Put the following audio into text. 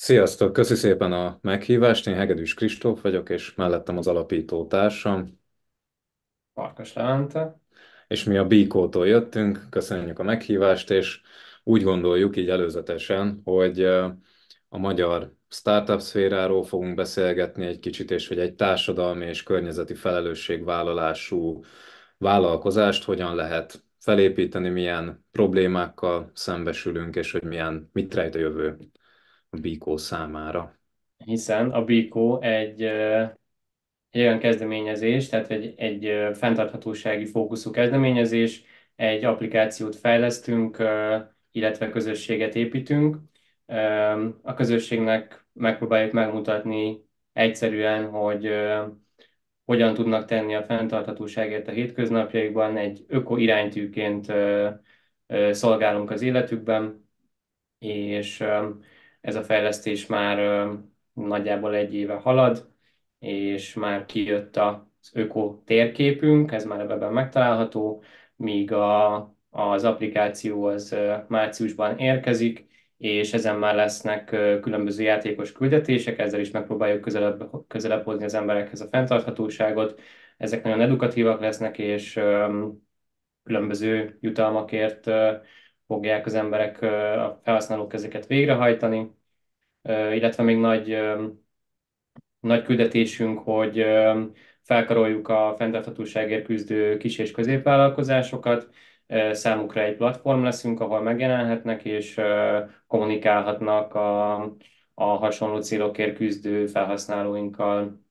Sziasztok, köszi szépen a meghívást. Én Hegedűs Kristóf vagyok, és mellettem az alapító társam, Farkas Levente. és mi a Bíkótól jöttünk. Köszönjük a meghívást, és úgy gondoljuk így előzetesen, hogy a magyar startup szféráról fogunk beszélgetni egy kicsit, és hogy egy társadalmi és környezeti felelősségvállalású vállalkozást hogyan lehet felépíteni, milyen problémákkal szembesülünk, és hogy mit rejt a jövő a Bíkó számára. Hiszen a BICO egy olyan kezdeményezés, tehát egy fenntarthatósági fókuszú kezdeményezés, egy applikációt fejlesztünk, illetve közösséget építünk. A közösségnek megpróbáljuk megmutatni egyszerűen, hogy hogyan tudnak tenni a fenntarthatóságért a hétköznapjaikban, egy öko iránytűként szolgálunk az életükben, és ez a fejlesztés már nagyjából egy éve halad, és már kijött az öko térképünk, ez már a webben megtalálható, míg az applikáció az márciusban érkezik, és ezen már lesznek különböző játékos küldetések, ezzel is megpróbáljuk közelebb hozni az emberekhez a fenntarthatóságot. Ezek nagyon edukatívak lesznek, és különböző jutalmakért fogják az emberek, a felhasználók ezeket végrehajtani, illetve még nagy küldetésünk, hogy felkaroljuk a fenntarthatóságért küzdő kis- és középvállalkozásokat, számukra egy platform leszünk, ahol megjelenhetnek és kommunikálhatnak a hasonló célokért küzdő felhasználóinkkal.